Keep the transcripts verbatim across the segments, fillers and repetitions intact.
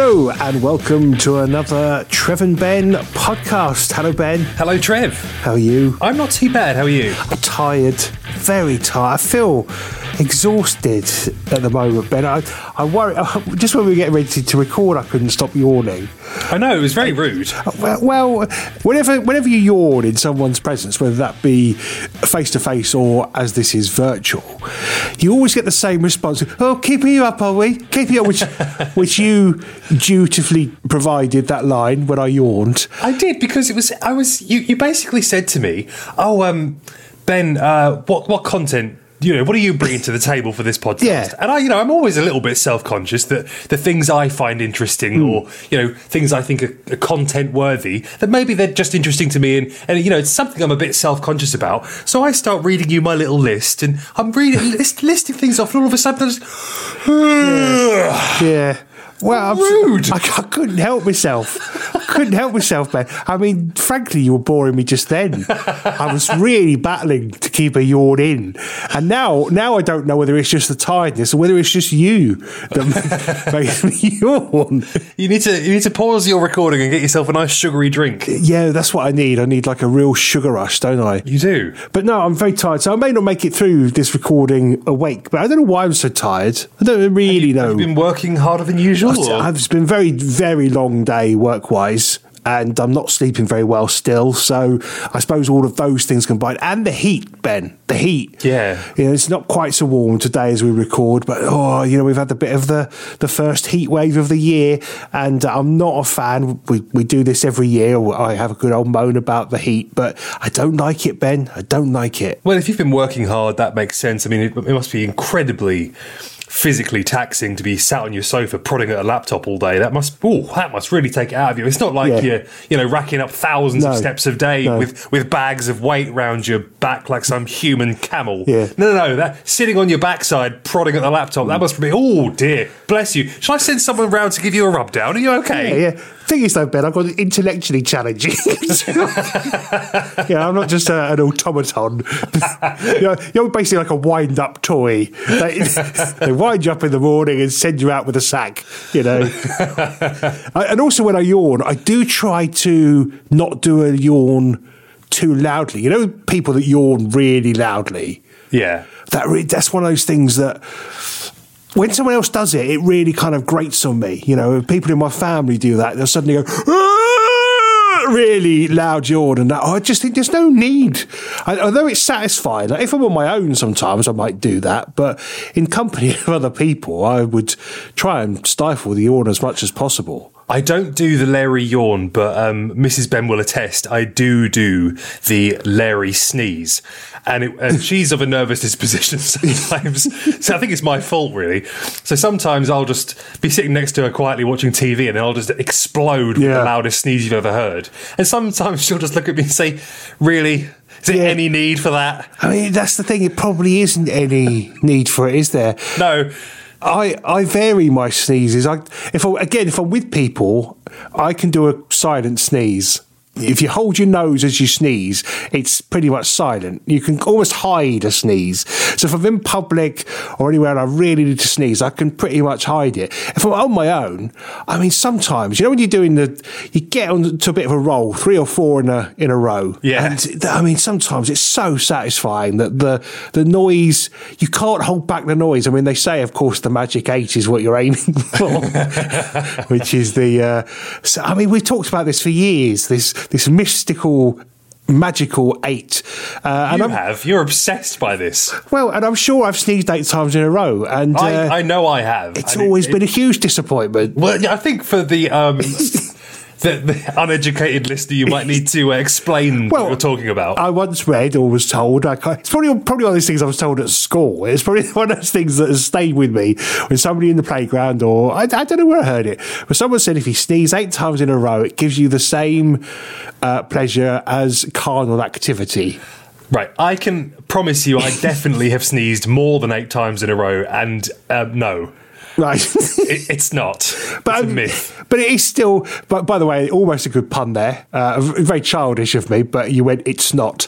Hello and welcome to another Trev and Ben podcast. Hello, Ben. Hello, Trev. How are you? I'm not too bad. How are you? I'm tired, very tired. I feel exhausted at the moment, Ben. I, I worry. Just when we were getting ready to, to record, I couldn't stop yawning. I know, it was very rude. Well, well, whenever whenever you yawn in someone's presence, whether that be face to face or as this is virtual, you always get the same response. Oh, keeping you up, are we? Keeping you up, which which you dutifully provided that line when I yawned. I did because it was. I was. You, you basically said to me, "Oh, um, Ben, uh, what what content?" You know, what are you bringing to the table for this podcast? Yeah. And I, you know, I'm always a little bit self-conscious that the things I find interesting mm. or, you know, things I think are, are content-worthy, that maybe they're just interesting to me and, and, you know, it's something I'm a bit self-conscious about. So I start reading you my little list and I'm reading, list, listing things off and all of a sudden I just... yeah. yeah. Well, rude. I, I couldn't help myself. I couldn't help myself, Ben. I mean, frankly, you were boring me just then. I was really battling to keep a yawn in, and now, now I don't know whether it's just the tiredness or whether it's just you that makes me yawn. You need to, you need to pause your recording and get yourself a nice sugary drink. Yeah, that's what I need. I need like a real sugar rush, don't I? You do. But no, I'm very tired, so I may not make it through this recording awake. But I don't know why I'm so tired. I don't really have you, know. Have you been working harder than usual? It's been a very, very long day work-wise, and I'm not sleeping very well still. So I suppose all of those things combined, and the heat, Ben, the heat. Yeah, you know, it's not quite so warm today as we record, but oh, you know, we've had a bit of the the first heat wave of the year, and I'm not a fan. We we do this every year. I have a good old moan about the heat, but I don't like it, Ben. I don't like it. Well, if you've been working hard, that makes sense. I mean, it, it must be incredibly physically taxing to be sat on your sofa prodding at a laptop all day. That must, oh, that must really take it out of you. It's not like yeah. you're, you know, racking up thousands no. of steps a day no. with, with bags of weight round your back like some human camel. Yeah. No, no, no. That sitting on your backside prodding at the laptop. Mm. That must be. Oh dear, bless you. Shall I send someone round to give you a rub down? Are you okay? Yeah. yeah. Thing is, though, Ben, I've got intellectually challenging. yeah, I'm not just a, an automaton. you're, you're basically like a wind-up toy. They, they wind you up in the morning and send you out with a sack, you know. I, and also, when I yawn, I do try to not do a yawn too loudly. You know, people that yawn really loudly. Yeah, that re- that's one of those things that, when someone else does it, it really kind of grates on me. You know, if people in my family do that, they'll suddenly go, ah! really loud yawn, and that. Oh, I just think there's no need. I, although it's satisfying. Like, if I'm on my own sometimes, I might do that. But in company of other people, I would try and stifle the yawn as much as possible. I don't do the Larry yawn, but um, Missus Ben will attest, I do do the Larry sneeze. And, it, and she's of a nervous disposition sometimes. So I think it's my fault, really. So sometimes I'll just be sitting next to her quietly watching T V and then I'll just explode yeah. with the loudest sneeze you've ever heard. And sometimes she'll just look at me and say, really? Is there yeah. any need for that? I mean, that's the thing. It probably isn't any need for it, is there? No. I, I vary my sneezes. I, if I, again, if I'm with people, I can do a silent sneeze. If you hold your nose as you sneeze, it's pretty much silent. You can almost hide a sneeze. So if I'm in public or anywhere and I really need to sneeze, I can pretty much hide it. If I'm on my own, I mean, sometimes, you know, when you're doing the, you get on to a bit of a roll, three or four in a in a row. Yeah. And I mean, sometimes it's so satisfying that the the noise, you can't hold back the noise. I mean, they say, of course, the magic eight is what you're aiming for, which is the. Uh, so, I mean, we've talked about this for years. This. This mystical, magical eight. Uh, and you I'm, have. You're obsessed by this. Well, and I'm sure I've sneezed eight times in a row. And uh, I, I know I have. It's and always it, been it, a huge disappointment. Well, yeah, I think for the... Um, The, the uneducated listener, you might need to uh, explain well, what you're talking about. I once read or was told, I it's probably, probably one of those things I was told at school. It's probably one of those things that has stayed with me when somebody in the playground or, I, I don't know where I heard it, but someone said if you sneeze eight times in a row, it gives you the same uh, pleasure as carnal activity. Right, I can promise you I definitely have sneezed more than eight times in a row, and uh, no. Right. it, it's not. But, it's a myth. But it is still, but by the way, almost a good pun there. Uh, very childish of me, but you went, it's not.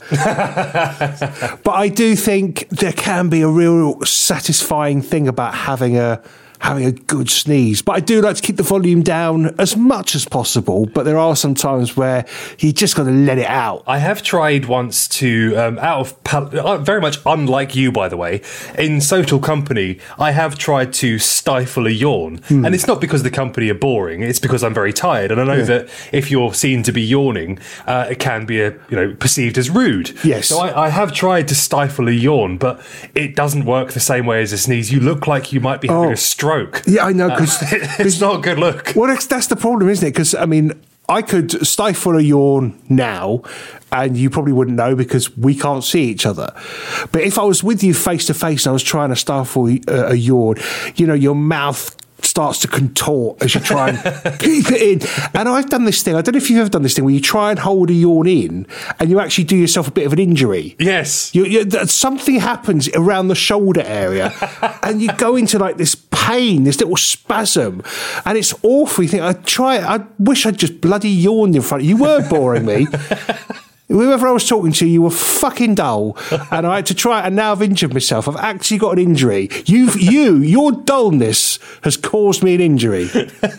But I do think there can be a real satisfying thing about having a having a good sneeze. But I do like to keep the volume down as much as possible. But there are some times where you just got to let it out. I have tried once to, um, out of pal- very much unlike you, by the way, in social company, I have tried to stifle a yawn, hmm. and it's not because the company are boring. It's because I'm very tired, and I know yeah. that if you're seen to be yawning, uh, it can be a, you know perceived as rude. Yes. So I, I have tried to stifle a yawn, but it doesn't work the same way as a sneeze. You look like you might be having oh. a stroke. Yeah, I know, because uh, it's not a good look. Well, that's, that's the problem, isn't it? Because I mean, I could stifle a yawn now, and you probably wouldn't know because we can't see each other. But if I was with you face to face and I was trying to stifle a, a yawn, you know, your mouth starts to contort as you try and keep it in. And I've done this thing, I don't know if you've ever done this thing, where you try and hold a yawn in and you actually do yourself a bit of an injury. Yes. You, you, something happens around the shoulder area and you go into like this pain, this little spasm, and it's awful. You think, I try, I wish I'd just bloody yawned in front of you. You were boring me. Whoever I was talking to, you were fucking dull, and I had to try. And now I've injured myself. I've actually got an injury. You've, you, your dullness has caused me an injury.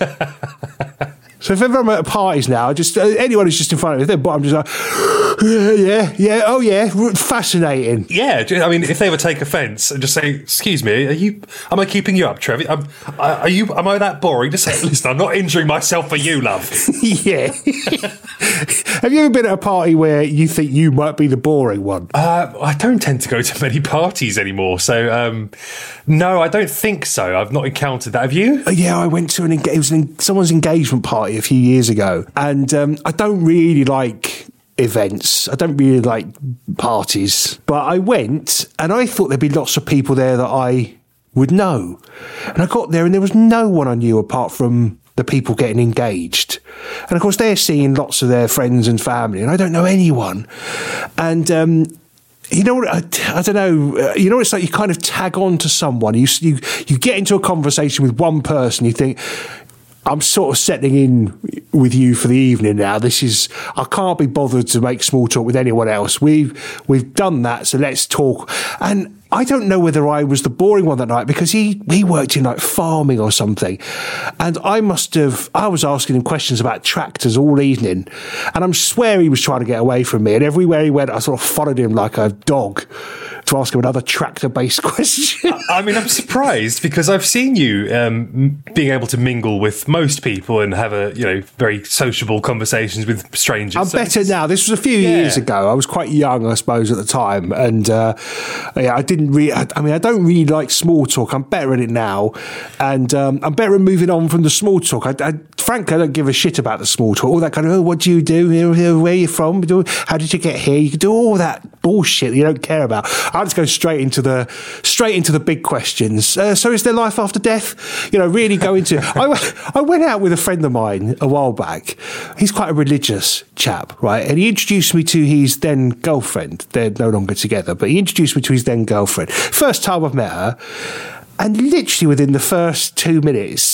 So if ever I'm at parties now, just uh, anyone who's just in front of me, they're I'm just like, yeah, yeah, yeah, oh yeah, fascinating. Yeah, I mean, if they ever take offence and just say, "Excuse me, are you? Am I keeping you up, Trev? Am, are you? Am I that boring?" Just say, "Listen, I'm not injuring myself for you, love." Yeah. Have you ever been at a party where you think you might be the boring one? Uh, I don't tend to go to many parties anymore, so um, no, I don't think so. I've not encountered that. Have you? Uh, yeah, I went to an it was an, someone's engagement party a few years ago, and um, I don't really like events. I don't really like parties, but I went and I thought there'd be lots of people there that I would know, and I got there and there was no one I knew apart from the people getting engaged. And of course they're seeing lots of their friends and family, and I don't know anyone. And um you know what, I, I don't know, uh, you know, it's like you kind of tag on to someone. You, you, you get into a conversation with one person, you think, I'm sort of settling in with you for the evening now. This is, I can't be bothered to make small talk with anyone else. We've, we've done that, so let's talk. And I don't know whether I was the boring one that night because he, he worked in like farming or something. And I must have, I was asking him questions about tractors all evening. And I'm swear he was trying to get away from me. And everywhere he went, I sort of followed him like a dog to ask him another tractor-based question. I mean, I'm surprised because I've seen you um, being able to mingle with most people and have a, you know, very sociable conversations with strangers. I'm so better now. This was a few yeah. years ago. I was quite young, I suppose, at the time. And uh, yeah, I didn't really, I, I mean, I don't really like small talk. I'm better at it now. And um, I'm better at moving on from the small talk. I, I, frankly, I don't give a shit about the small talk. All that kind of, oh, what do you do? Where are you from? How did you get here? You can do all that bullshit that you don't care about. I'll just go straight into the straight into the big questions. Uh, so is there life after death? You know, really go into I, I went out with a friend of mine a while back. He's quite a religious chap, right? And he introduced me to his then girlfriend. They're no longer together, but he introduced me to his then girlfriend. First time I've met her. And literally within the first two minutes,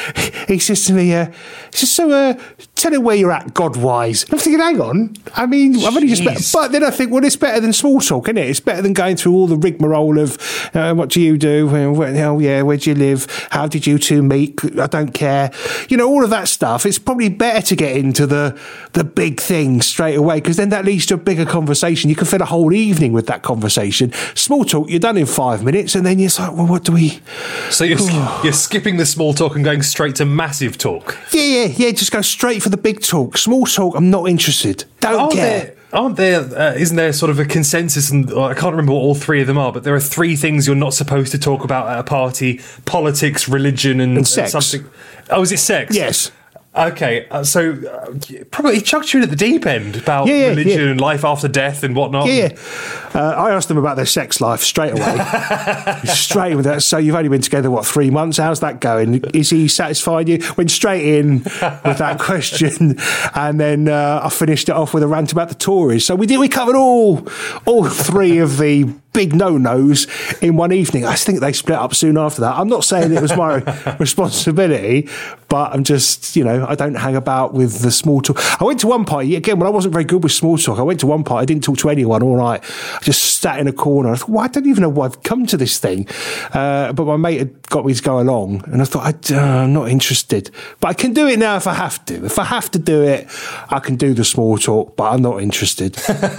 he says to me, uh, he says, so uh, tell her where you're at, God-wise. I'm thinking, hang on. I mean, Jeez. I've only just met. But then I think, well, it's better than small talk, isn't it? It's better than going through all the rigmarole of, uh, what do you do? Oh, yeah, where do you live? How did you two meet? I don't care. You know, all of that stuff. It's probably better to get into the, the big thing straight away, because then that leads to a bigger conversation. You can fill a whole evening with that conversation. Small talk, you're done in five minutes, and then you're like, well, what do we... So you're, you're skipping the small talk and going straight to massive talk? Yeah, yeah, yeah. Just go straight for the big talk. Small talk, I'm not interested. Don't aren't care. There, aren't there, uh, isn't there sort of a consensus, and uh, I can't remember what all three of them are, but there are three things you're not supposed to talk about at a party: politics, religion, and, and sex. And something. Oh, is it sex? Yes. Okay, uh, so uh, probably he chucked you in at the deep end about yeah, yeah, religion yeah. and life after death and whatnot. Yeah, yeah. Uh, I asked them about their sex life straight away. straight with that. So you've only been together, what, three months? How's that going? Is he satisfying you? Went straight in with that question, and then uh, I finished it off with a rant about the Tories. So we did. We covered all all three of the big no-nos in one evening. I think they split up soon after that. I'm not saying it was my responsibility, but I'm just, you know, I don't hang about with the small talk. I went to one party, again, when I wasn't very good with small talk, I went to one party, I didn't talk to anyone all night. I just sat in a corner. I thought, well, I don't even know why I've come to this thing. Uh, but my mate had got me to go along, and I thought, I, uh, I'm not interested. But I can do it now if I have to. If I have to do it, I can do the small talk, but I'm not interested.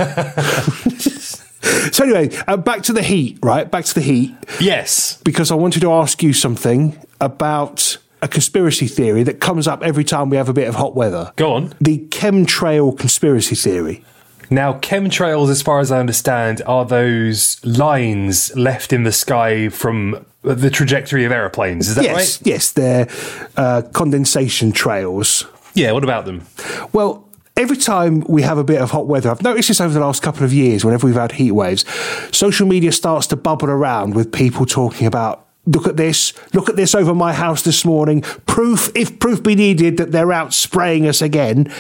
So anyway, uh, back to the heat, right? Back to the heat. Yes. Because I wanted to ask you something about a conspiracy theory that comes up every time we have a bit of hot weather. Go on. The chemtrail conspiracy theory. Now, chemtrails, as far as I understand, are those lines left in the sky from the trajectory of aeroplanes. Is that yes, right? Yes, they're uh, condensation trails. Yeah, what about them? Well, every time we have a bit of hot weather, I've noticed this over the last couple of years, whenever we've had heat waves, social media starts to bubble around with people talking about, look at this, look at this over my house this morning, proof, if proof be needed, that they're out spraying us again.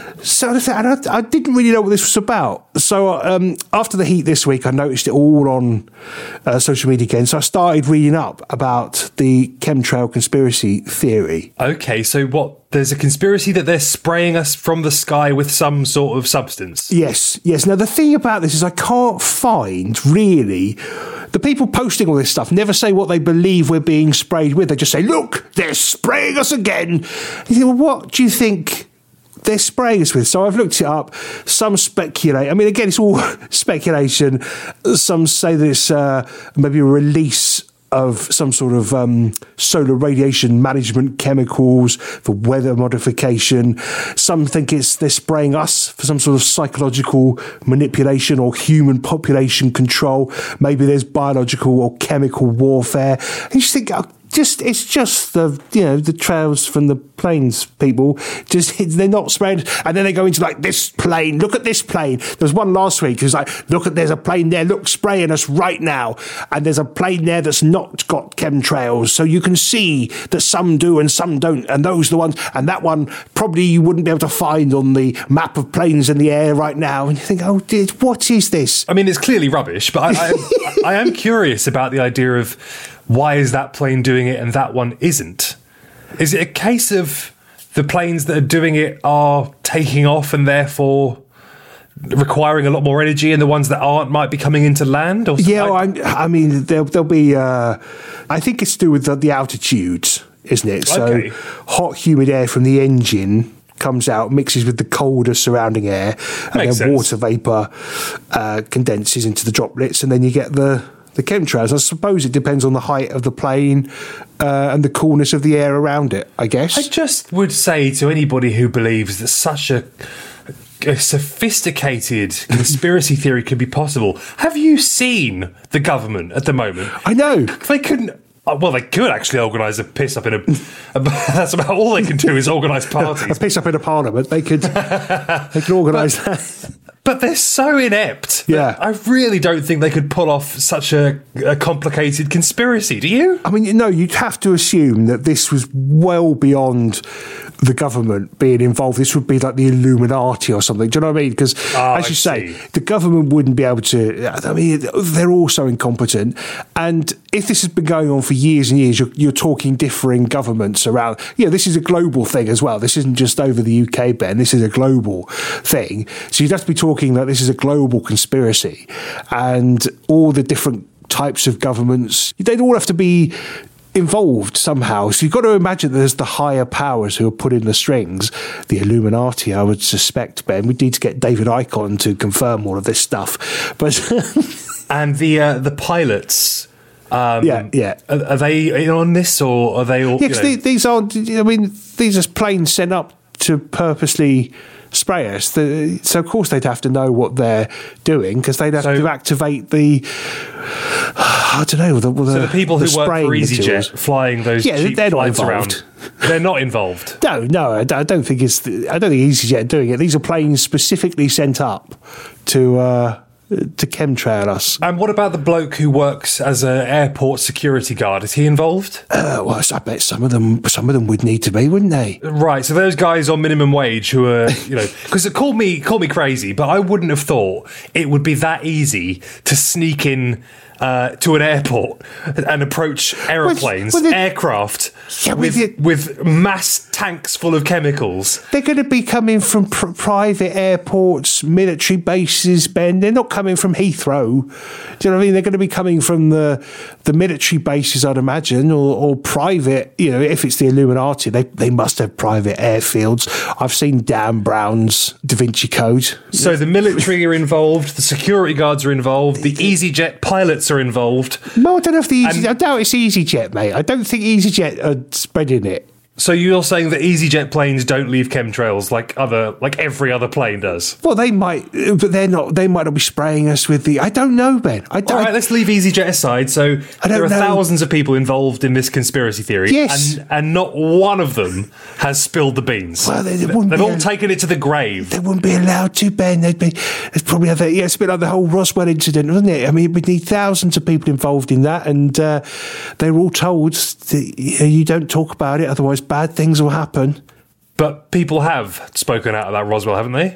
So I, I didn't really know what this was about. So um, after the heat this week, I noticed it all on uh, social media again. So I started reading up about the chemtrail conspiracy theory. Okay, so what? There's a conspiracy that they're spraying us from the sky with some sort of substance. Yes, yes. Now, the thing about this is I can't find, really, the people posting all this stuff never say what they believe we're being sprayed with. They just say, look, they're spraying us again. You think, well, what do you think they're spraying us with? So I've looked it up. Some speculate. I mean, again, it's all speculation. Some say that it's uh, maybe a release of some sort of um, solar radiation management chemicals for weather modification. Some think it's they're spraying us for some sort of psychological manipulation or human population control. Maybe there's biological or chemical warfare. And you just think, oh, just it's just the you know the trails from the planes, people. Just they're not spraying, and then they go into like this plane. Look at this plane. There was one last week who's like, look at there's a plane there. Look, spraying us right now, and there's a plane there that's not got chemtrails, so you can see that some do and some don't, and those are the ones. And that one probably you wouldn't be able to find on the map of planes in the air right now. And you think, oh, dude, what is this? I mean, it's clearly rubbish, but I, I, I am curious about the idea of why is that plane doing it and that one isn't? Is it a case of the planes that are doing it are taking off and therefore requiring a lot more energy, and the ones that aren't might be coming into land? Or yeah, well, like- I, I mean, there'll, there'll be. Uh, I think it's to do with the, the altitudes, isn't it? So Okay. hot, humid air from the engine comes out, mixes with the colder surrounding air, and Makes then sense. water vapour uh, condenses into the droplets, and then you get the. The chemtrails. I suppose it depends on the height of the plane uh, and the coolness of the air around it, I guess. I just would say to anybody who believes that such a, a sophisticated conspiracy theory could be possible, have you seen the government at the moment? I know. They couldn't. uh, Well, they could actually organise a piss up in a. a that's about all they can do is organise A parties. piss up in a parliament. They could. They could organise that. But they're so inept. that Yeah. I really don't think they could pull off such a, a complicated conspiracy. Do you? I mean, no, you'd have to assume that this was well beyond the government being involved. This would be like the Illuminati or something. Do you know what I mean? Because, Oh, as I you say, see. the government wouldn't be able to. I mean, they're all so incompetent. And if this has been going on for years and years, you're, you're talking differing governments around. Yeah, this is a global thing as well. This isn't just over the U K, Ben. This is a global thing. So you'd have to be talking that this is a global conspiracy, and all the different types of governments, they'd all have to be involved somehow. So you've got to imagine that there's the higher powers who are pulling the strings. The Illuminati, I would suspect, Ben. We need to get David Icke to confirm all of this stuff. But And the uh, the pilots. Um, Yeah, yeah. Are, are they in on this, or are they all? yeah, you 'cause know- the- these aren't, I mean, these are planes sent up to purposely spray us. The, so, of course, they'd have to know what they're doing, because they'd have So- to activate the, I don't know, the, the, so the people who work spraying for EasyJet materials. flying those Yeah, cheap they're not flights involved. around, they're not involved. No, no, I don't I don't think it's. The, I don't think EasyJet are doing it. These are planes specifically sent up to uh, to chemtrail us. And what about the bloke who works as an airport security guard? Is he involved? Uh, well, I bet some of them, some of them would need to be, wouldn't they? Right. So those guys on minimum wage who are, you know, because call me call me crazy, but I wouldn't have thought it would be that easy to sneak in uh, to an airport and approach aeroplanes, well, well, aircraft yeah, with with, with mass tanks full of chemicals. They're going to be coming from pr- private airports, military bases, Ben. They're not coming from Heathrow. Do you know what I mean? They're going to be coming from the the military bases, I'd imagine, or, or private. You know, if it's the Illuminati, they they must have private airfields. I've seen Dan Brown's Da Vinci Code. So the military are involved, the security guards are involved, the EasyJet pilots are involved. No, I don't know if the Easy, And- I doubt it's EasyJet, mate. I don't think EasyJet are spreading it. So you're saying that EasyJet planes don't leave chemtrails like other, like every other plane does? Well, they might, but they're not. They might not be spraying us with the. I don't know, Ben. I don't. All right, let's leave EasyJet aside. So I don't there are know. thousands of people involved in this conspiracy theory, Yes. and, and not one of them has spilled the beans. Well, they- they wouldn't They've be all a- taken it to the grave. They wouldn't be allowed to, Ben. They'd be. They'd probably have. A, yeah, it's a bit like the whole Roswell incident, wasn't it? I mean, we'd need thousands of people involved in that, and uh, they were all told that you don't talk about it, otherwise bad things will happen. But people have spoken out about Roswell, haven't they?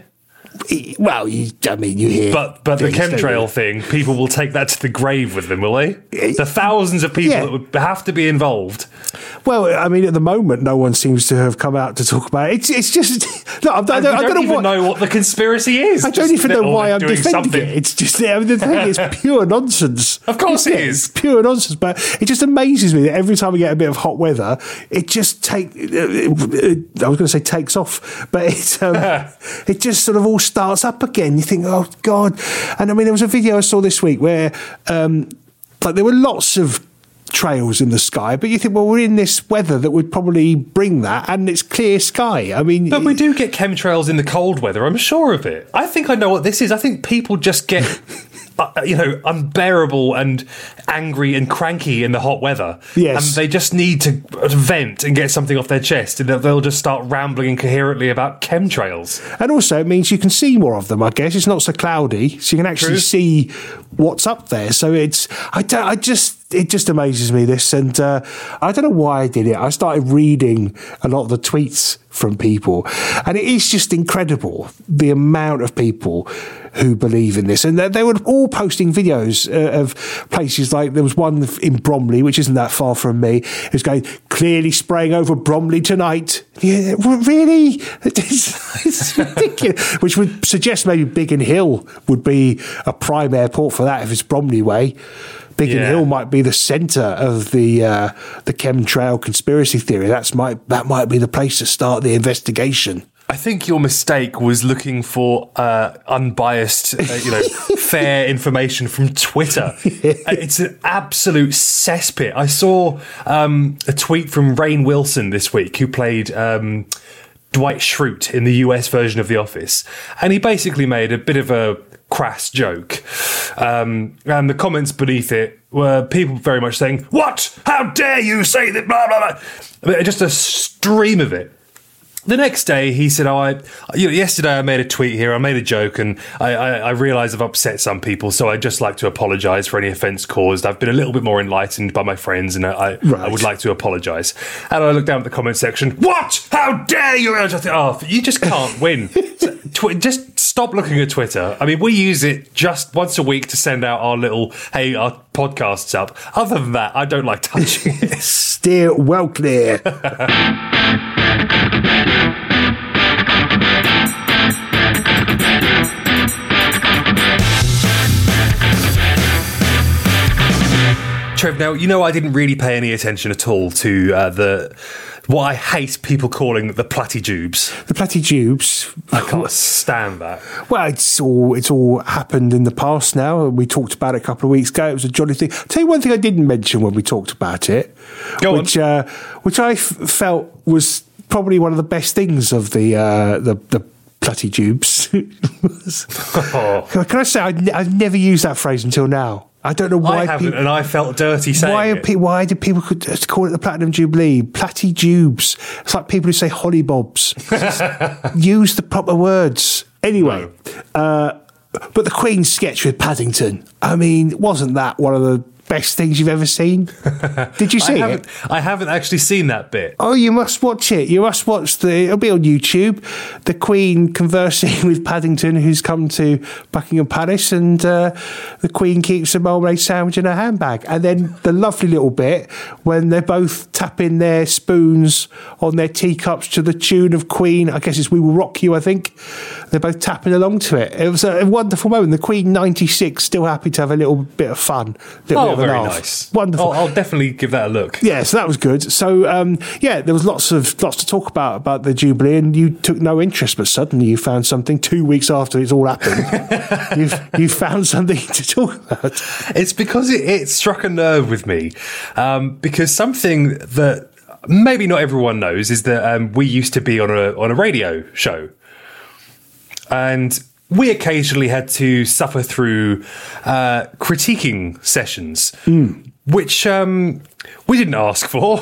Well, you, I mean, you hear. But but the things, don't chemtrail you? thing, people will take that to the grave with them, will they? The thousands of people Yeah. that would have to be involved. Well, I mean, at the moment, no one seems to have come out to talk about it. It's, it's just. No, I don't, I And don't, we don't, know even what. know what the conspiracy is. I don't Just even that, know oh, why they're I'm doing defending something. it. It's just, I mean, the thing is pure nonsense. Of course it is. It's pure nonsense. But it just amazes me that every time we get a bit of hot weather, it just take. I was going to say takes off, but it um, it just sort of all starts up again. You think, oh God! And I mean, there was a video I saw this week where um, like there were lots of trails in the sky, but you think, well, we're in this weather that would probably bring that, and it's clear sky. I mean, But we do get chemtrails in the cold weather, I'm sure of it. I think I know what this is. I think people just get, uh, you know, unbearable and angry and cranky in the hot weather. Yes. And they just need to vent and get something off their chest, and they'll just start rambling incoherently about chemtrails. And also, it means you can see more of them, I guess. It's not so cloudy, so you can actually True. see what's up there. So it's, I don't, I just, it just amazes me, this. And uh, I don't know why I did it. I started reading a lot of the tweets from people, and it is just incredible the amount of people who believe in this. And they, they were all posting videos uh, of places like, there was one in Bromley, which isn't that far from me. It was going, clearly spraying over Bromley tonight. Yeah, well, really? It's, it's ridiculous. Which would suggest maybe Biggin Hill would be a prime airport for that if it's Bromley way. Biggin Yeah. Hill might be the centre of the uh, the chemtrail conspiracy theory. That's might that might be the place to start the investigation. I think your mistake was looking for uh, unbiased, uh, you know, fair information from Twitter. It's an absolute cesspit. I saw um, a tweet from Rainn Wilson this week, who played um, Dwight Schrute in the U S version of The Office, and he basically made a bit of a crass joke. Um, and the comments beneath it were people very much saying, "What? How dare you say that?" Blah, blah, blah. I mean, just a stream of it. The next day, he said, "Oh, I, you know, yesterday I made a tweet here. I made a joke, and I, I, I realise I've upset some people, so I'd just like to apologise for any offence caused. I've been a little bit more enlightened by my friends, and I, I, Right. I would like to apologise." And I looked down at the comment section. What? How dare you? And I just think, oh, you just can't win. So, tw- just stop looking at Twitter. I mean, we use it just once a week to send out our little, hey, our podcast's up. Other than that, I don't like touching it. Steer well clear. Trev, now, you know I didn't really pay any attention at all to uh, the what I hate people calling the platitubes. The platitubes. I can't stand that. Well, it's all it's all happened in the past now. We talked about it a couple of weeks ago. It was a jolly thing. I'll tell you one thing I didn't mention when we talked about it, Go which uh, which I f- felt was probably one of the best things of the uh, the the platitubes. Oh, Can I say I n- I've never used that phrase until now. I don't know why I haven't, people. and I felt dirty saying Why, are it. pe- why did people could just call it the Platinum Jubilee? Platitubes. It's like people who say hollybobs. Just use the proper words. Anyway, uh, but the Queen sketch with Paddington, I mean, wasn't that one of the best things you've ever seen? Did you see I it? I haven't actually seen that bit. Oh, you must watch it. You must watch the. It'll be on YouTube. The Queen conversing with Paddington, who's come to Buckingham Palace, and uh, the Queen keeps a marmalade sandwich in her handbag. And then the lovely little bit when they're both tapping their spoons on their teacups to the tune of Queen. I guess it's "We Will Rock You." I think they're both tapping along to it. It was a wonderful moment. The Queen, ninety-six, still happy to have a little bit of fun. Little Oh, bit of a very laugh. nice. Wonderful. I'll, I'll definitely give that a look. Yeah, so that was good. So um, yeah, there was lots of lots to talk about about the Jubilee, and you took no interest, but suddenly you found something two weeks after it's all happened. you've you found something to talk about. It's because it, it struck a nerve with me, um, because something that maybe not everyone knows is that um, we used to be on a on a radio show, and we occasionally had to suffer through uh, critiquing sessions, mm. which um, we didn't ask for.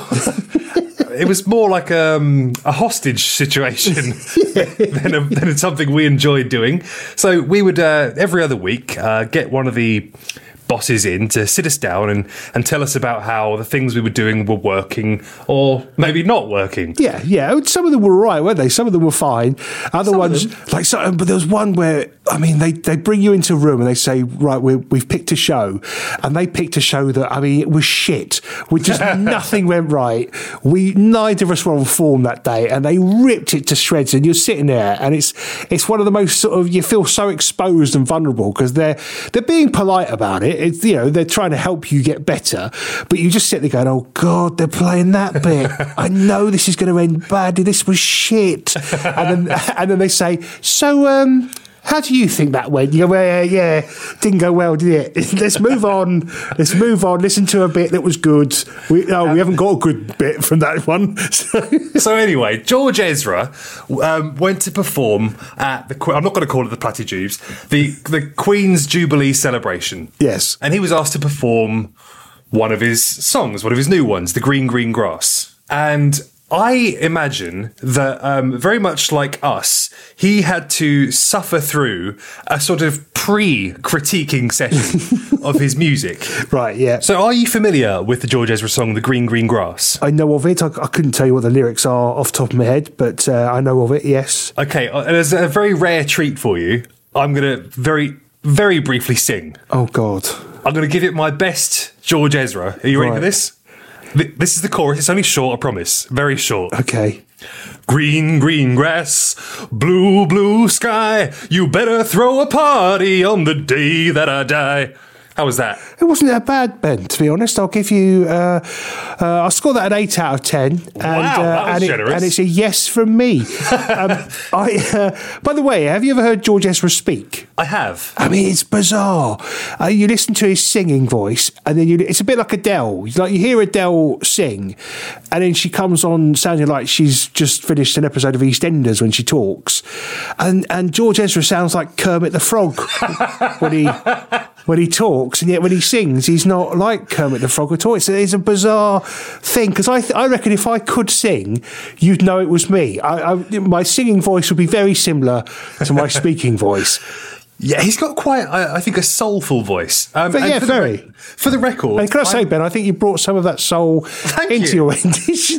It was more like um, a hostage situation than, a, than something we enjoyed doing. So we would, uh, every other week, uh, get one of the bosses in to sit us down and, and tell us about how the things we were doing were working or maybe not working. Yeah, yeah. Some of them were all right, weren't they? Some of them were fine. Other Some ones, like, so, but there was one where, I mean, they, they bring you into a room and they say, right, we, we've picked a show. And they picked a show that, I mean, it was shit. We just, nothing went right. We, neither of us were on form that day, and they ripped it to shreds. And you're sitting there, and it's, it's one of the most sort of, you feel so exposed and vulnerable because they're, they're being polite about it. It's, you know, they're trying to help you get better, but you just sit there going, oh God, they're playing that bit. I know this is going to end badly. This was shit. And then, and then they say, so, um, how do you think that went? You go, well, yeah, yeah, didn't go well, did it? Let's move on. Let's move on. Listen to a bit that was good. We, oh, we haven't got a good bit from that one. So, so anyway, George Ezra um, went to perform at the. I'm not going to call it the Platyjubes, the the Queen's Jubilee celebration. Yes, and he was asked to perform one of his songs, one of his new ones, "The Green Green Grass," and I imagine that um, very much like us, he had to suffer through a sort of pre-critiquing session of his music. Right, yeah. So are you familiar with the George Ezra song, "The Green Green Grass"? I know of it. I, I couldn't tell you what the lyrics are off the top of my head, but uh, I know of it, yes. Okay, uh, as a very rare treat for you, I'm going to very, very briefly sing. Oh, God. I'm going to give it my best George Ezra. Are you ready Right. for this? This is the chorus. It's only short, I promise. Very short. Okay. Green, green grass, blue, blue sky. You better throw a party on the day that I die. How was that? It wasn't that bad, Ben, to be honest. I'll give you... Uh, uh, I'll score that an eight out of ten. And, Wow, uh, that was and, it, generous. and it's a yes from me. um, I, uh, by the way, have you ever heard George Ezra speak? I have. I mean, it's bizarre. Uh, you listen to his singing voice, and then you, it's a bit like Adele. Like you hear Adele sing, and then she comes on sounding like she's just finished an episode of EastEnders when she talks, and and George Ezra sounds like Kermit the Frog when he when he talks, and yet when he sings, he's not like Kermit the Frog at all. It's, it's a bizarre thing because I th- I reckon if I could sing, you'd know it was me. I, I, my singing voice would be very similar to my speaking voice. Yeah, he's got quite, I, I think, a soulful voice. Um, But and yeah, for very. The, for the record, And can I say, I, Ben, I think you brought some of that soul Thank into you. your rendition.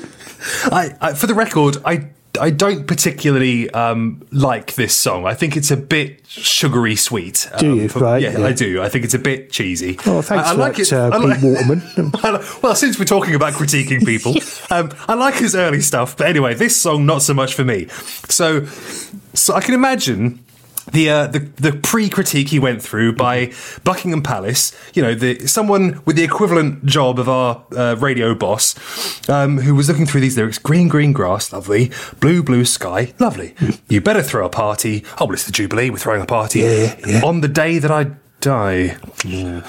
I, I, for the record, I I don't particularly um, like this song. I think it's a bit sugary sweet. Um, Do you? for- Right, Yeah, yeah. I do. I think it's a bit cheesy. Oh, thanks I, I for like that, it. uh, I Pete like- Waterman. Well, since we're talking about critiquing people, um, I like his early stuff. But anyway, this song, not so much for me. So, so I can imagine the uh, the, the pre-critique he went through by Buckingham Palace. You know, the someone with the equivalent job of our uh, radio boss, um, who was looking through these lyrics: green, green grass, lovely; blue, blue sky, lovely. You better throw a party. Oh, well, it's the Jubilee. We're throwing a party Yeah, yeah. on the day that I die. Yeah.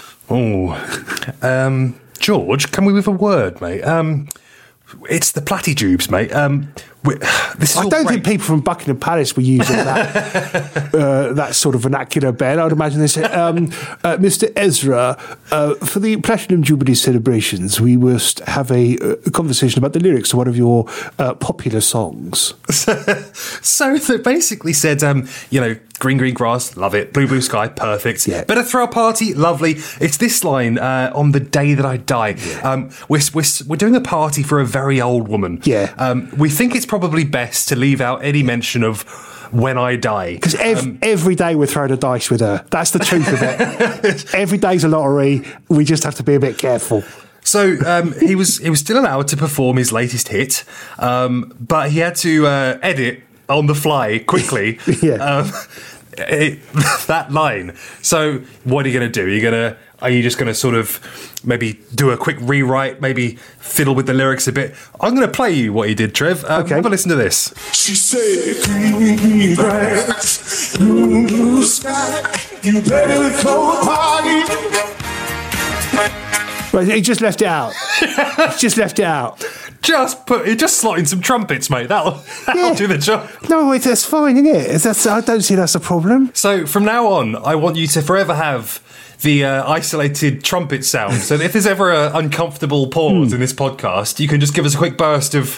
Oh, um, George, can we with a word, mate? Um, it's the Platyjubes, mate. Um, we- this is I all don't great. think people from Buckingham Palace were using that uh, that sort of vernacular, Ben. I'd imagine they said, um, uh, Mister Ezra, uh, for the Platinum Jubilee celebrations, we must have a, a conversation about the lyrics to one of your uh, popular songs. So they basically said, um, you know, green, green grass, love it. Blue, blue sky, perfect. Yeah. Better throw a party, lovely. It's this line, uh, on the day that I die. Yeah. Um, we're, we're, we're doing a party for a very old woman. Yeah. Um, we think it's probably best to leave out any mention of when I die. Because ev- um, every day we're throwing a dice with her. That's the truth of it. Every day's a lottery. We just have to be a bit careful. So um, he was he was still allowed to perform his latest hit, um, but he had to uh, edit on the fly quickly. yeah. um, it, that line. So what are you going to do? Are you going to are you just going to sort of maybe do a quick rewrite, maybe fiddle with the lyrics a bit? I'm going to play you what he did, Trev. Um, okay. Have a listen to this. She said, green grass, blue, blue sky, you better throw a party. Right, he just left it out. He just left it out. Just put, just slot in some trumpets, mate. That'll, that'll Yeah. do the job. No, wait, that's fine, isn't it? That's, I don't see that's a problem. So from now on, I want you to forever have the uh, isolated trumpet sound. So if there's ever an uncomfortable pause in this podcast, you can just give us a quick burst of...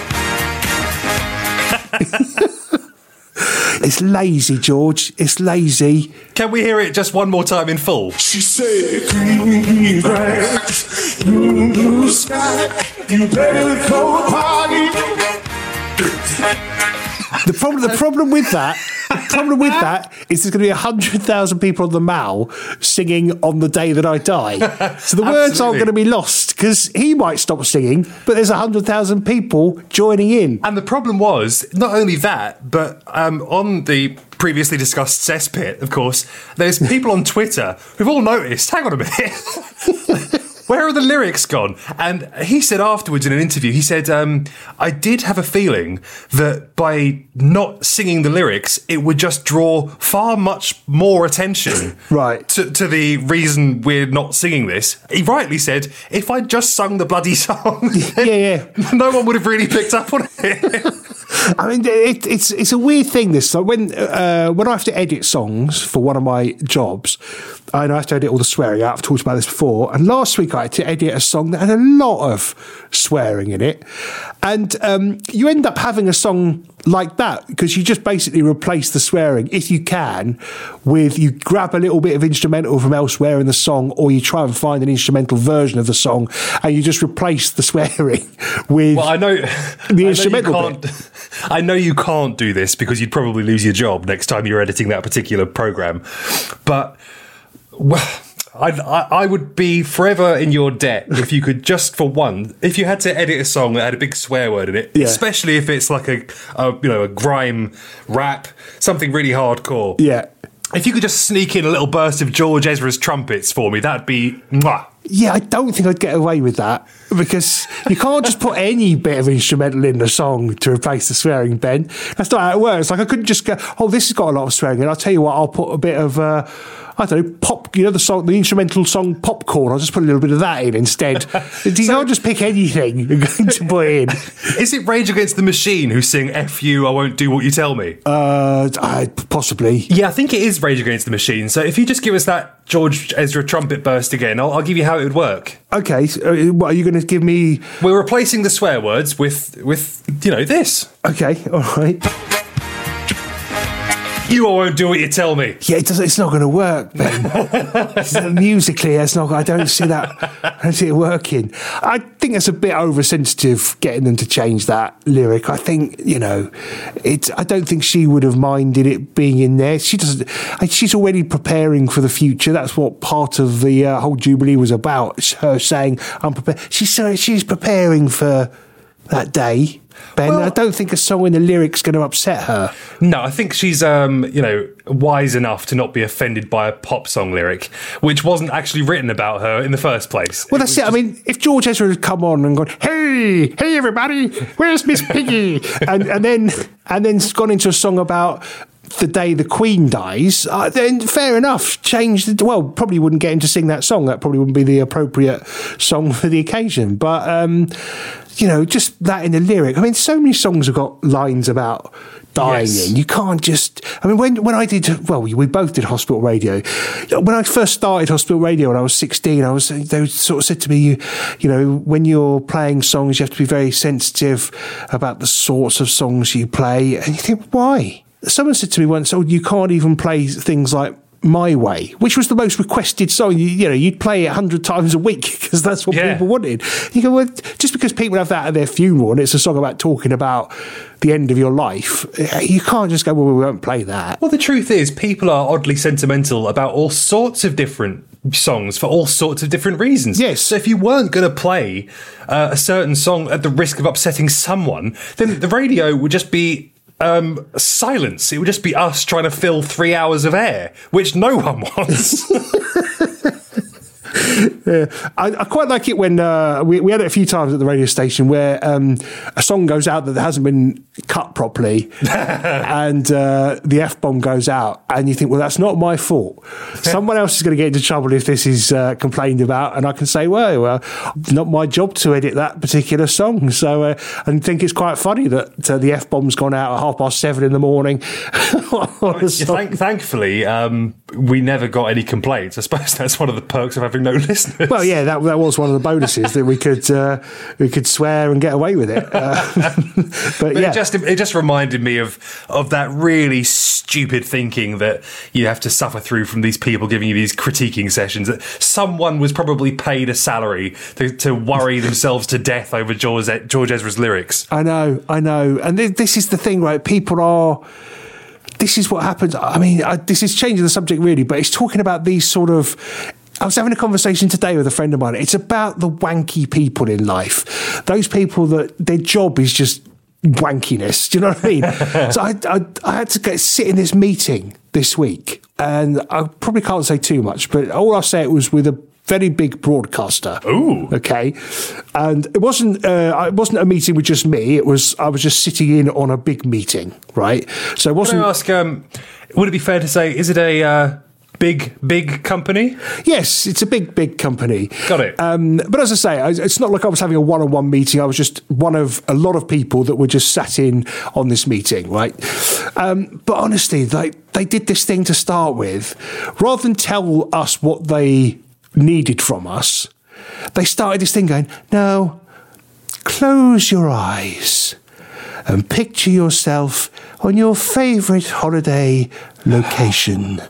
It's lazy, George. It's lazy. Can we hear it just one more time in full? She said, green grass, blue, blue sky, you better throw a party. The problem, the problem with that, the problem with that is there's going to be a hundred thousand people on the Mall singing "On the Day That I Die," so the words aren't Absolutely. going to be lost because he might stop singing, but there's a hundred thousand people joining in. And the problem was, not only that, but um, on the previously discussed cesspit, of course, there's people on Twitter who've all noticed, hang on a minute, where are the lyrics gone? And he said afterwards in an interview, he said, um, I did have a feeling that by not singing the lyrics, it would just draw far much more attention Right. to, to the reason we're not singing this. He rightly said, if I'd just sung the bloody song, Yeah, yeah. no one would have really picked up on it. I mean, it, it's it's a weird thing. This so when uh, when I have to edit songs for one of my jobs, I have to edit all the swearing out. I've talked about this before. And last week I had to edit a song that had a lot of swearing in it, and um, you end up having a song like that because you just basically replace the swearing if you can with you grab a little bit of instrumental from elsewhere in the song, or you try and find an instrumental version of the song and you just replace the swearing with Well, I know the I instrumental know you bit. can't, I know you can't do this because you'd probably lose your job next time you're editing that particular program. But well, I, I, I would be forever in your debt if you could just for one, if you had to edit a song that had a big swear word in it, Yeah. especially if it's like a, a you know a grime rap, something really hardcore. Yeah. If you could just sneak in a little burst of George Ezra's trumpets for me, that'd be mwah. Yeah, I don't think I'd get away with that because you can't just put any bit of instrumental in the song to replace the swearing, Ben. That's not how it works. Like, I couldn't just go, oh, this has got a lot of swearing in. I'll tell you what, I'll put a bit of, uh, I don't know, pop, you know, the song, the instrumental song Popcorn. I'll just put a little bit of that in instead. You can't just pick anything to put in. Is it Rage Against the Machine who sing F you, I won't do what you tell me? Uh, I, possibly. Yeah, I think it is Rage Against the Machine. So if you just give us that George Ezra trumpet burst again, I'll, I'll give you how it would work. Okay, so, uh, what are you going to give me? We're replacing the swear words with, with you know, this. Okay, all right. You I won't do what you tell me. Yeah, it does, it's not going to work, Ben. Musically, it's not. I don't see that. I don't see it working. I think it's a bit oversensitive getting them to change that lyric. I think you know, it's. I don't think she would have minded it being in there. She doesn't. She's already preparing for the future. That's what part of the uh, whole Jubilee was about. It's her saying, "I'm prepared." She's so she's preparing for that day. Ben, Well- I don't think a song in the lyrics going to upset her. No, I think she's, um, you know, wise enough to not be offended by a pop song lyric, which wasn't actually written about her in the first place. Well, that's was it. I just- mean, if George Ezra had come on and gone, "Hey, hey, everybody, where's Miss Piggy?" and and then and then gone into a song about the day the Queen dies, uh, then fair enough. Change the well, probably wouldn't get him to sing that song. That probably wouldn't be the appropriate song for the occasion. But um, you know, just that in the lyric. I mean, so many songs have got lines about dying Yes. in. You can't just. I mean, when when I did, well, we, we both did hospital radio. When I first started hospital radio when I was sixteen, I was they sort of said to me, you, you know, when you're playing songs, you have to be very sensitive about the sorts of songs you play. And you think, why? someone said to me once, "Oh, you can't even play things like My Way," which was the most requested song. You, you know, you'd play it a hundred times a week because that's what Yeah. people wanted. You go, well, just because people have that at their funeral and it's a song about talking about the end of your life, you can't just go, well, we won't play that. Well, the truth is, people are oddly sentimental about all sorts of different songs for all sorts of different reasons. Yes. So if you weren't going to play uh, a certain song at the risk of upsetting someone, then the radio would just be um, silence. It would just be us trying to fill three hours of air, which no one wants. Yeah. I, I quite like it when uh, we, we had it a few times at the radio station where um, a song goes out that hasn't been cut properly and uh, the F-bomb goes out and you think, well, that's not my fault. Someone else is going to get into trouble if this is uh, complained about, and I can say, well, well, not my job to edit that particular song. So uh, I think it's quite funny that uh, the F-bomb's gone out at half past seven in the morning. Yeah, thank, thankfully, um, we never got any complaints. I suppose that's one of the perks of having no listeners. Well, yeah, that that was one of the bonuses that we could uh, we could swear and get away with it. Uh, but, But yeah, it just it just reminded me of of that really stupid thinking that you have to suffer through from these people giving you these critiquing sessions. That someone was probably paid a salary to, to worry themselves to death over George George Ezra's lyrics. I know, I know, and th- this is the thing, right? People are. This is what happens. I mean, I, this is changing the subject really, but it's talking about these sort of. I was having a conversation today with a friend of mine. It's about the wanky people in life. Those people that their job is just wankiness. Do you know what I mean? So I, I, I had to go sit in this meeting this week, and I probably can't say too much, but all I'll say it was with a very big broadcaster. Ooh. Okay. And it wasn't uh, it wasn't a meeting with just me. It was I was just sitting in on a big meeting, right? So it Can wasn't. I ask? Um, would it be fair to say is it a uh, big big company? Yes, it's a big, big company. Got it. Um, but as I say, I- it's not like I was having a one-on-one meeting. I was just one of a lot of people that were just sat in on this meeting, right? Um, but honestly, they they did this thing to start with, rather than tell us what they needed from us. They started this thing going, no, close your eyes and picture yourself on your favourite holiday location.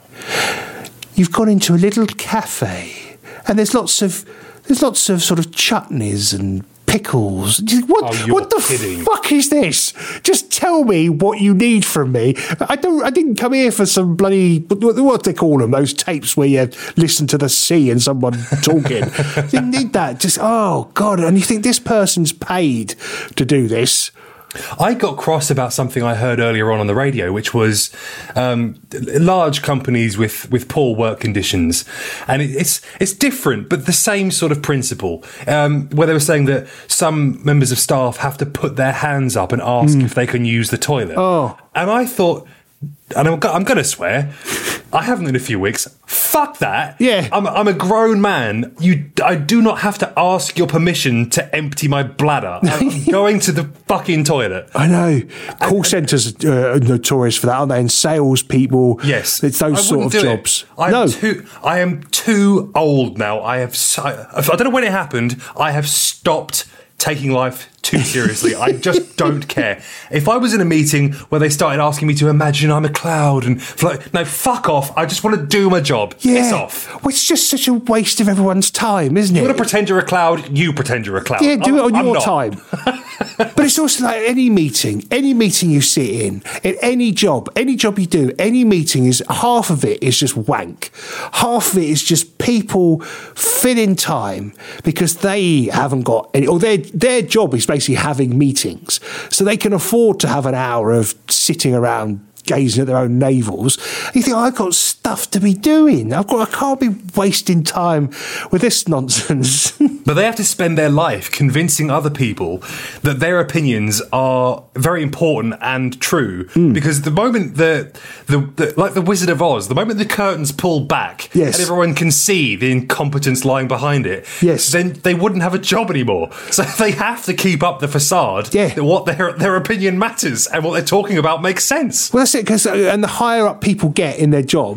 You've gone into a little cafe and there's lots of there's lots of sort of chutneys and pickles. What, Oh, you're what the kidding. fuck is this? Just tell me what you need from me. I don't. I didn't come here for some bloody what, what do they call them? Those tapes where you listen to the sea and someone talking. Didn't need that. Just oh god. And you think this person's paid to do this? I got cross about something I heard earlier on on the radio, which was um, large companies with, with poor work conditions, and it, it's it's different, but the same sort of principle. Um, where they were saying that some members of staff have to put their hands up and ask if they can use the toilet. Oh. And I thought, and I'm, go- I'm going to swear, I haven't in a few weeks. Fuck that. Yeah. I'm, I'm a grown man. You, I do not have to ask your permission to empty my bladder. I'm going to the fucking toilet. I know. Call centres uh, are notorious for that, aren't they? And salespeople. Yes, It's those I sort of wouldn't do it. jobs. I'm no. too, I am too old now. I have. So, I don't know when it happened. I have stopped taking life too seriously. I just don't care. If I was in a meeting where they started asking me to imagine I'm a cloud and float, no, fuck off. I just want to do my job. yeah. Piss off. Well, it's just such a waste of everyone's time, isn't it? You want to pretend you're a cloud? You pretend you're a cloud. Yeah, do I'm- it on I'm your not. time. But it's also like any meeting, any meeting you sit in, in any job, any job you do, any meeting is half of it is just wank. Half of it is just people filling time because they haven't got any, or their their job is basically having meetings, so they can afford to have an hour of sitting around gazing at their own navels. You think, oh, I've got stuff to be doing. I've got, I can't be wasting time with this nonsense. But they have to spend their life convincing other people that their opinions are very important and true. Hmm. Because the moment the, the, the like the Wizard of Oz, the moment the curtains pull back Yes. and everyone can see the incompetence lying behind it, Yes. then they wouldn't have a job anymore. So they have to keep up the facade Yeah. that what their their opinion matters and what they're talking about makes sense. Well, that's it. Because and the higher up people get in their jobs,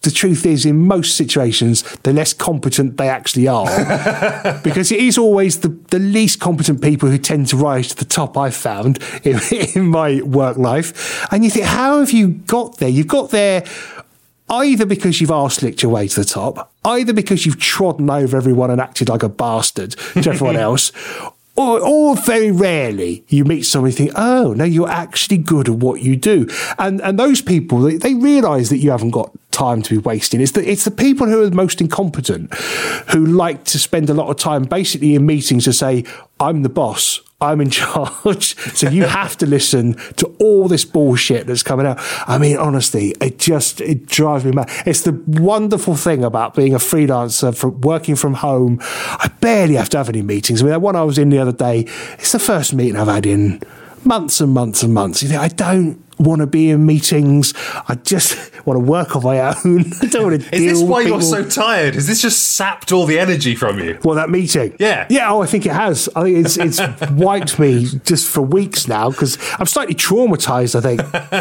the truth is, in most situations, the less competent they actually are. Because it is always the, the least competent people who tend to rise to the top, I've found, in, in my work life. And you think, how have you got there? You've got there either because you've arse-licked your way to the top, either because you've trodden over everyone and acted like a bastard to everyone else, Or, or very rarely you meet someone and think, oh, no, you're actually good at what you do. And and those people, they, they realise that you haven't got time to be wasting. It's the, it's the people who are the most incompetent who like to spend a lot of time basically in meetings to say, I'm the boss, I'm in charge, so you have to listen to all this bullshit that's coming out. I mean, honestly, it just, it drives me mad. It's the wonderful thing about being a freelancer, from working from home. I barely have to have any meetings. I mean, that one I was in the other day, it's the first meeting I've had in months and months and months. You think, I don't want to be in meetings. I just want to work on my own. I don't want to deal with Is this why people. you're so tired? Has this just sapped all the energy from you? Well, that meeting? Yeah. Yeah, oh, I think it has. I think it's it's wiped me just for weeks now because I'm slightly traumatised, I think.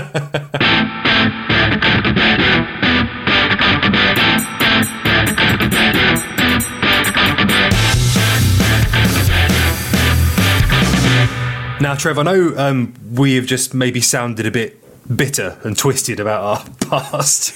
Now, Trev, I know um, we have just maybe sounded a bit bitter and twisted about our past,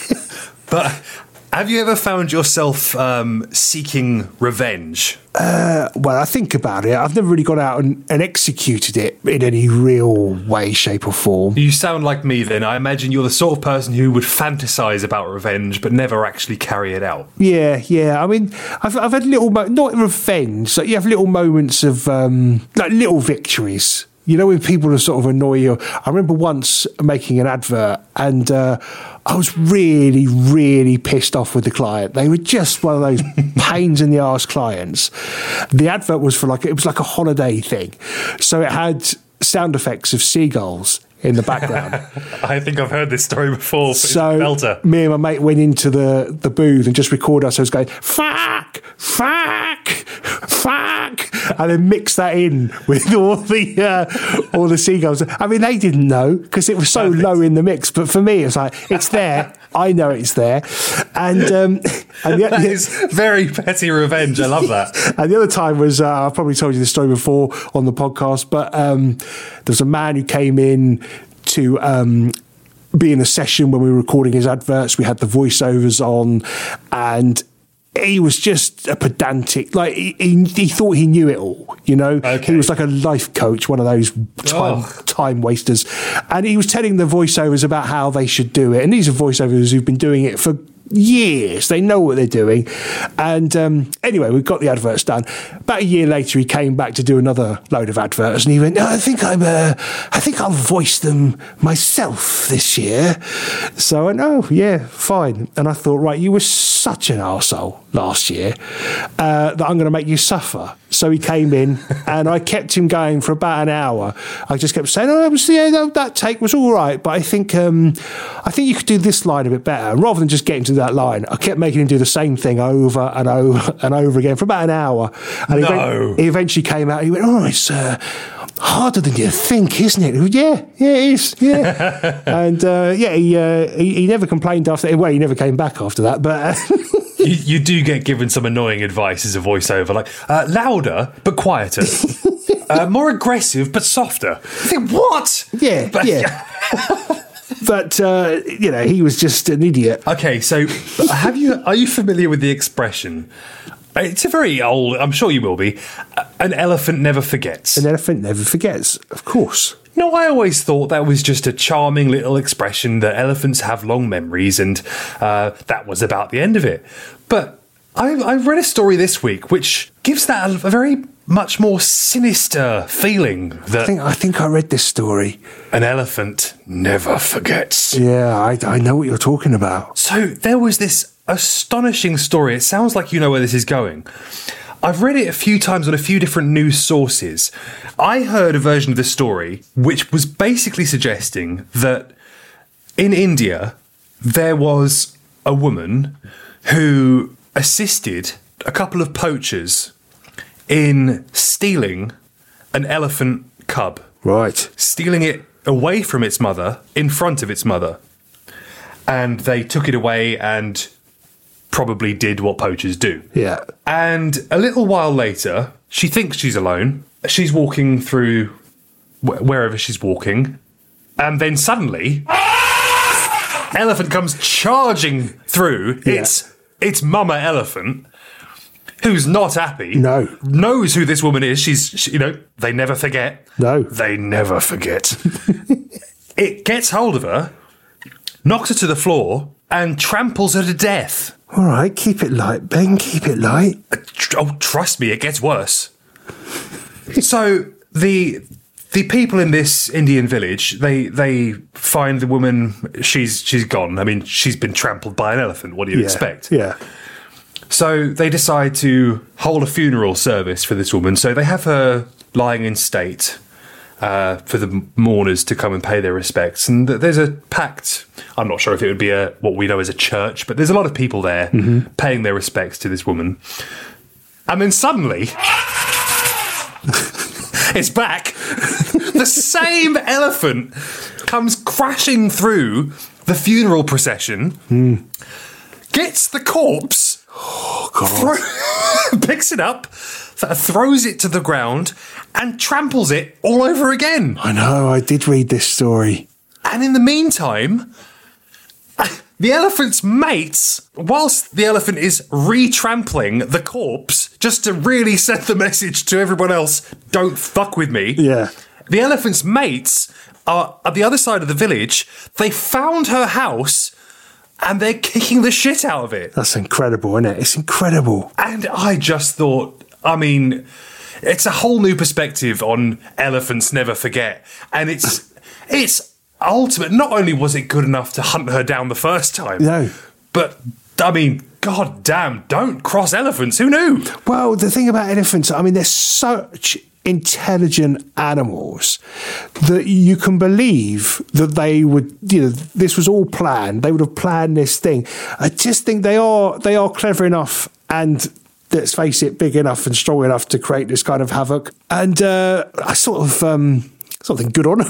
but have you ever found yourself um, seeking revenge? Uh, well, I think about it. I've never really gone out and, and executed it in any real way, shape or form. You sound like me then. I imagine you're the sort of person who would fantasize about revenge but never actually carry it out. Yeah, yeah. I mean, I've, I've had little, mo- not revenge, like you have little moments of, um, like little victories. You know, when people are sort of annoy you. I remember once making an advert and uh, I was really, really pissed off with the client. They were just one of those pains in the arse clients. The advert was for like, it was like a holiday thing. So it had sound effects of seagulls in the background. I think I've heard this story before. So Belter. me and my mate went into the, the booth and just recorded ourselves going, fuck, fuck, fuck, and then mix that in with all the uh, all the seagulls. I mean, they didn't know because it was so Perfect. low in the mix, but for me, it's like, it's there. I know it's there. And, um, and the, That is very petty revenge. I love that. and the other time was, uh, I've probably told you this story before on the podcast, but um, there was a man who came in to um, be in a session when we were recording his adverts. We had the voiceovers on, and he was just a pedantic, like he, he, he thought he knew it all, you know. Okay. He was like a life coach, one of those time, Oh. time wasters. And he was telling the voiceovers about how they should do it. And these are voiceovers who've been doing it for years. They know what they're doing. And um, anyway, we got the adverts done. About a year later, he came back to do another load of adverts, and he went, "No, I think I'm, uh, I think I'll voice them myself this year." So I went, "Oh, yeah, fine." And I thought, right, you were such an arsehole last year uh, that I'm going to make you suffer. So he came in, and I kept him going for about an hour. I just kept saying, "Oh, that was, yeah, no, that take was all right, but I think, um, I think you could do this line a bit better." And rather than just getting to that line, I kept making him do the same thing over and over and over again for about an hour. And No. he, ev- he eventually came out. And he went, "Oh, it's uh, harder than you think, isn't it?" Went, yeah, yeah, it is. Yeah, and uh, yeah, he, uh, he he never complained after. Well, he never came back after that, but. Uh, you, you do get given some annoying advice as a voiceover, like uh, louder but quieter, uh, more aggressive but softer. You think, what? Yeah, But- yeah. But uh, you know, he was just an idiot. Okay, so have you? Are you familiar with the expression? It's a very old. I'm sure you will be. An elephant never forgets. An elephant never forgets, of course. No, I always thought that was just a charming little expression that elephants have long memories, and uh, that was about the end of it. But I, I read a story this week which gives that a, a very much more sinister feeling I that think I think I read this story. an elephant never forgets. Yeah, I, I know what you're talking about. So there was this astonishing story. It sounds like you know where this is going. I've read it a few times on a few different news sources. I heard a version of the story which was basically suggesting that in India there was a woman who assisted a couple of poachers in stealing an elephant cub, Right. stealing it away from its mother in front of its mother. and they took it away and probably did what poachers do. Yeah. And a little while later, she thinks she's alone. She's walking through wh- wherever she's walking, and then suddenly, elephant comes charging through. Yeah. It's it's Mama Elephant, who's not happy. No. Knows who this woman is. She's, she, you know, they never forget. No. They never forget. It gets hold of her, knocks her to the floor, and tramples her to death. All right, keep it light, Ben. Keep it light. Oh, trust me, it gets worse. So the the people in this Indian village, they they find the woman. She's she's gone. I mean, she's been trampled by an elephant. What do you Yeah. expect? Yeah. So they decide to hold a funeral service for this woman. So they have her lying in state uh, for the mourners to come and pay their respects. And th- there's a packed, I'm not sure if it would be a what we know as a church, but there's a lot of people there Mm-hmm. paying their respects to this woman. And then suddenly, it's back. The same elephant comes crashing through the funeral procession, Mm. gets the corpse, Oh, God. thro- picks it up, th- throws it to the ground, and tramples it all over again. I know, I did read this story. And in the meantime, the elephant's mates, whilst the elephant is re-trampling the corpse, just to really send the message to everyone else, don't fuck with me. Yeah. The elephant's mates are at the other side of the village. They found her house and they're kicking the shit out of it. That's incredible, isn't it? It's incredible. And I just thought, I mean, it's a whole new perspective on elephants never forget. And it's it's ultimate. Not only was it good enough to hunt her down the first time, No. but I mean, god damn, don't cross elephants. Who knew? Well, the thing about elephants, I mean, they're such intelligent animals that you can believe that they would, you know, this was all planned. They would have planned this thing. I just think they are they are clever enough and, let's face it, big enough and strong enough to create this kind of havoc. And uh, I sort of um, something good on them.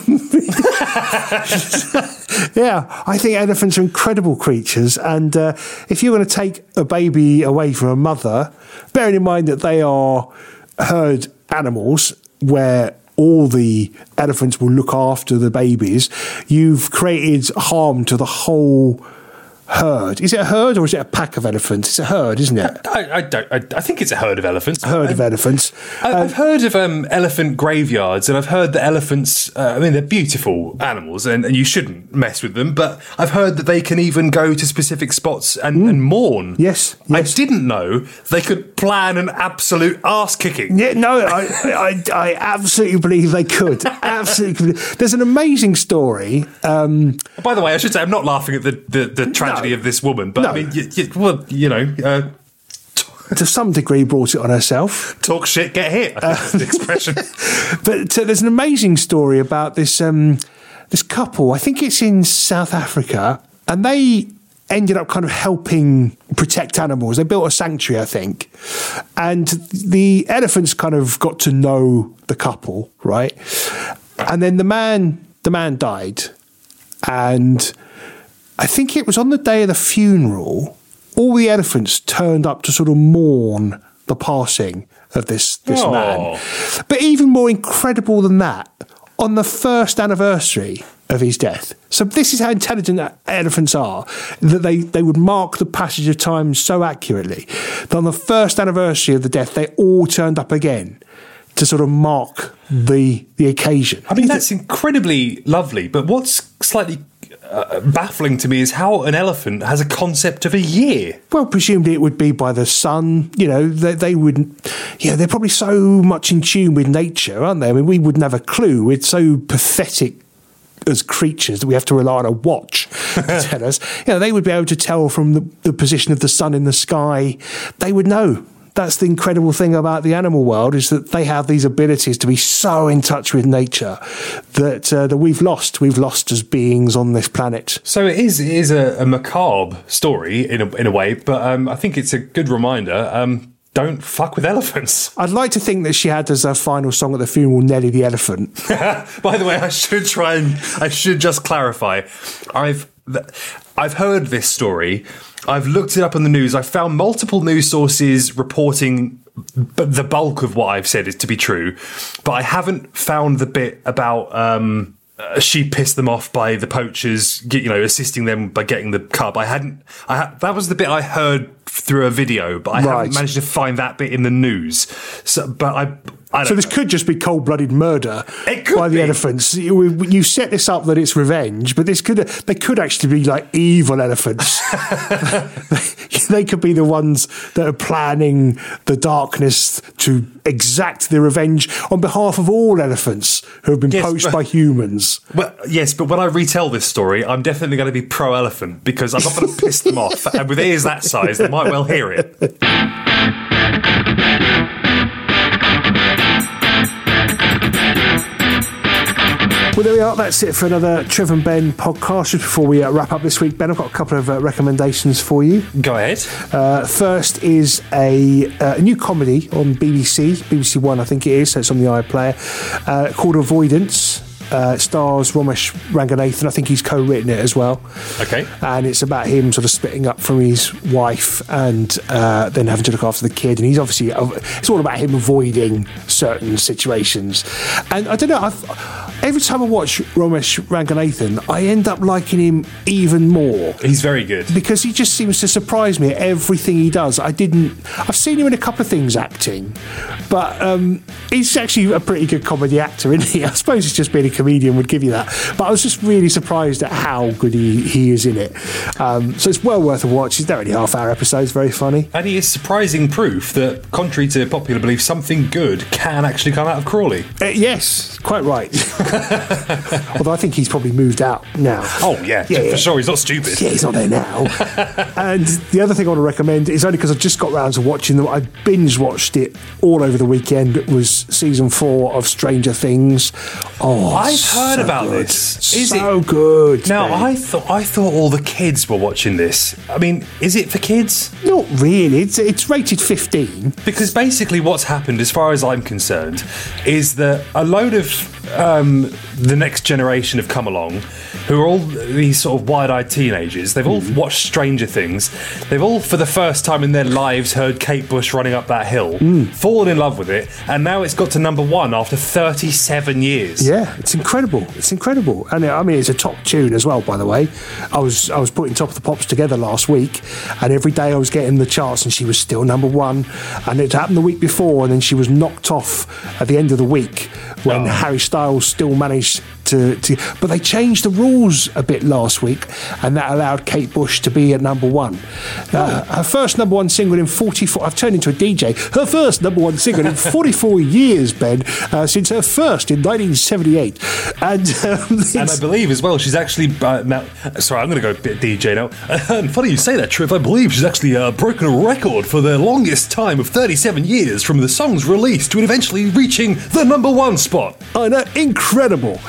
Yeah, I think elephants are incredible creatures, and uh, if you're going to take a baby away from a mother, bearing in mind that they are herd animals where all the elephants will look after the babies, you've created harm to the whole herd. Is it a herd or is it a pack of elephants? It's a herd, isn't it? I, I don't. I, I think it's a herd of elephants. A herd of elephants. I, I've heard of um, elephant graveyards, and I've heard that elephants, uh, I mean, they're beautiful animals, and, and you shouldn't mess with them, but I've heard that they can even go to specific spots and, and mourn. Yes, yes. I didn't know they could plan an absolute arse-kicking. Yeah, no, I, I, I absolutely believe they could. Absolutely. There's an amazing story. Um, By the way, I should say I'm not laughing at the, the, the tragedy No. of this woman, but No. I mean, you, you, well, you know, uh, to some degree, brought it on herself. talk shit, get hit. I think that's the expression. But uh, there's an amazing story about this um, this couple. I think it's in South Africa, and they ended up kind of helping protect animals. They built a sanctuary, I think, and the elephants kind of got to know the couple, right? And then the man, the man died, and I think it was on the day of the funeral, all the elephants turned up to sort of mourn the passing of this, this Aw. man. But even more incredible than that, on the first anniversary of his death. So this is how intelligent elephants are, that they, they would mark the passage of time so accurately that on the first anniversary of the death, they all turned up again to sort of mark the the occasion. I mean, that's incredibly lovely, but what's slightly uh, baffling to me is how an elephant has a concept of a year. Well, presumably it would be by the sun. You know, they, they wouldn't. Yeah, they're probably so much in tune with nature, aren't they? I mean, we wouldn't have a clue. We're so pathetic as creatures that we have to rely on a watch to tell us. You know, they would be able to tell from the, the position of the sun in the sky. They would know. That's the incredible thing about the animal world, is that they have these abilities to be so in touch with nature that uh, that we've lost. We've lost as beings on this planet. So it is it is a, a macabre story in a, in a way, but um, I think it's a good reminder. Um, don't fuck with elephants. I'd like to think that she had as her final song at the funeral, Nelly the Elephant. By the way, I should try and I should just clarify. I've th- I've heard this story. I've looked it up on the news. I've found multiple news sources reporting but the bulk of what I've said is to be true, but I haven't found the bit about um, uh, she pissed them off by the poachers, get, you know, assisting them by getting the cub. I hadn't. I ha- that was the bit I heard through a video, but I right. haven't managed to find that bit in the news. So, but I. I don't so this know. could just be cold-blooded murder it could by the be. elephants. You, you set this up that it's revenge, but this could they could actually be like evil elephants. They could be the ones that are planning the darkness to exact the revenge on behalf of all elephants who have been yes, poached but, by humans. Well, yes, but when I retell this story, I'm definitely going to be pro-elephant because I'm not going to piss them off. And with ears that size, they might well hear it. Well, there we are. That's it for another Trev and Ben podcast. Just before we uh, wrap up this week, Ben, I've got a couple of uh, recommendations for you. Go ahead. Uh, first is a, uh, a new comedy on B B C, B B C One, I think it is, so it's on the iPlayer, uh, called Avoidance. Uh, it stars Ramesh Ranganathan. I think he's co-written it as well. Okay. And it's about him sort of splitting up from his wife and uh, then having to look after the kid. And he's obviously, it's all about him avoiding certain situations. And I don't know, I've, every time I watch Ramesh Ranganathan, I end up liking him even more. He's very good. Because he just seems to surprise me at everything he does. I didn't, I've seen him in a couple of things acting, but um, he's actually a pretty good comedy actor, isn't he? I suppose it's just being a comedian would give you that, but I was just really surprised at how good he, he is in it. Um, so it's well worth a watch. They're only half hour episodes, very funny. And he is surprising proof that, contrary to popular belief, something good can actually come out of Crawley. Uh, yes, quite right. Although I think he's probably moved out now. Oh yeah, yeah, for yeah. sure. He's not stupid. Yeah, he's not there now. And the other thing I want to recommend is only because I just got round to watching them. I binge watched it all over the weekend. It was season four of Stranger Things. Oh, I've heard so about good. this. Is so it good? Now man. I thought I thought all the kids were watching this. I mean, is it for kids? Not really. It's it's rated fifteen. Because basically, what's happened, as far as I'm concerned, is that a load of um, the next generation have come along, who are all these sort of wide-eyed teenagers. They've all mm. watched Stranger Things. They've all, for the first time in their lives, heard Kate Bush running up that hill, mm. fallen in love with it, and now it's got to number one after thirty-seven years. Yeah, it's incredible. It's incredible, and I mean, it's a top tune as well. By the way, I was I was putting Top of the Pops together last week, and every day I was getting the charts, and she was still number one. And it happened the week before, and then she was knocked off at the end of the week when oh. Harry Styles still managed to, to. But they changed the rules a bit last week, and that allowed Kate Bush to be at number one. Uh, her first number one single in forty-four. I've turned into a D J. Her first number one single in forty-four years, Ben, uh, since her first in nineteen seventy-eight. And um, and I believe as well she's actually uh, now. Sorry, I'm going to go a bit D J now. And funny you say that, Triv. I believe she's actually uh, broken a record for the longest time of thirty-seven years from the song's release to it eventually reaching the number one spot. I know, incredible.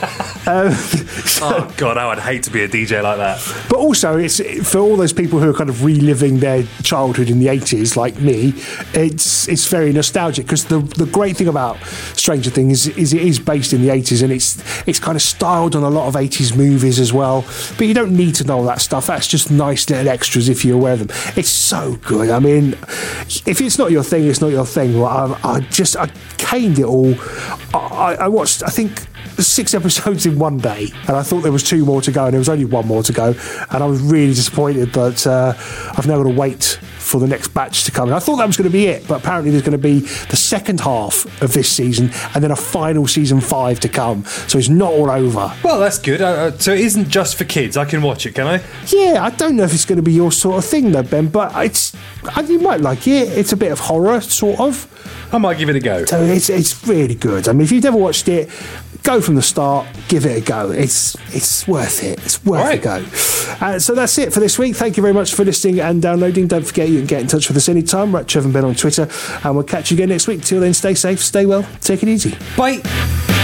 um, so, oh God, I would hate to be a D J like that. But also, it's for all those people who are kind of reliving their childhood in the eighties, like me. It's it's very nostalgic because the the great thing about Stranger Things is, is it is based in the eighties, and it's it's kind of styled on a lot of eighties movies as well. But you don't need to know all that stuff. That's just nice little extras if you're aware of them. It's so good. I mean, if it's not your thing, it's not your thing. Well, I, I just I caned it all. I, I watched, I think, six episodes in one day, and I thought there was two more to go, and there was only one more to go, and I was really disappointed that uh, I've now got to wait for the next batch to come. And I thought that was going to be it, but apparently there's going to be the second half of this season and then a final season five to come, so it's not all over. Well, that's good. Uh, so it isn't just for kids. I can watch it, can I? Yeah, I don't know if it's going to be your sort of thing though, Ben, but it's you might like it. It's a bit of horror, sort of. I might give it a go. So it's it's really good. I mean, if you've never watched it, go from the start, give it a go. It's it's worth it. It's worth right. a go. Uh, so that's it for this week. Thank you very much for listening and downloading. Don't forget you can get in touch with us anytime. We're at Trev and Ben on Twitter, and we'll catch you again next week. Till then, stay safe, stay well, take it easy. Bye.